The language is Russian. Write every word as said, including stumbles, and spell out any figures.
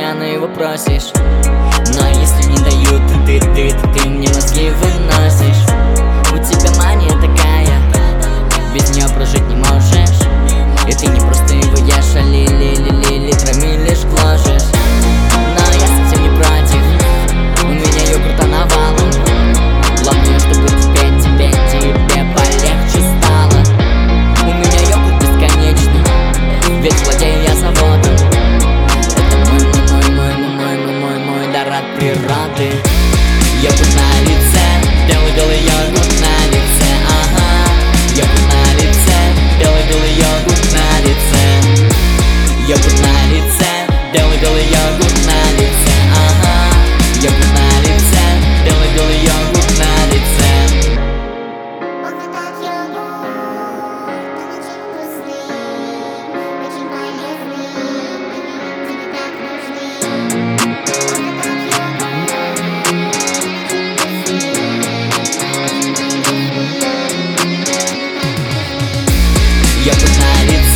постоянно его просишь. Но если не дают, то ты, ты, ты, ты мне мозги выносишь. У тебя мания такая, без нее прожить не можешь. И ты не просто его ешь, а ли, ли, ли, ли, литрами лишь гложешь. Но я совсем не против, у меня йогурта навалом. Главное, чтобы теперь тебе, тебе полегче стало. У меня йогурт бесконечный, ведь владею я заводом. Это мой, мой, мой, мой, мой, мой, мой, мой дар от природы. Йогурт на лице, белый-белый йогурт на лице, ага. Йогурт на лице, белый-белый йогурт на лице. Йогурт на лице, белый-белый йогурт на лице, ага. Йогурт на лице, белый-белый йогурт на лице. Ох, этот йогурт, он очень вкусный, очень полезный, тебе так нужны. Ох, этот йогурт, очень вкусный, очень полезный. Йогурт на лице.